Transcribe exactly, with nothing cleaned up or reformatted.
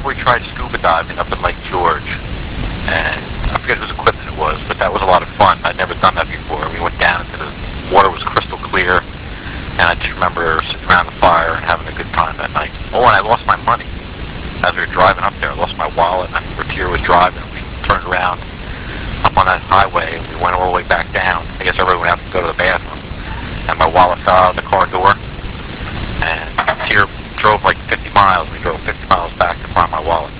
we tried scuba diving up in Lake George, and I forget whose equipment it was, but that was a lot of fun. I'd never done that before. We went down into the water, was crystal clear, and I just remember sitting around the fire and having a good time that night. Oh, and I lost my money as we were driving up there. I lost my wallet. I mean, Ratier was driving. We turned around up on that highway, and we went all the way back down. I guess everyone went out to go to the bathroom, and my wallet fell out of the car door, and Ratier drove like fifty miles. We drove fifty miles back to find my wallet.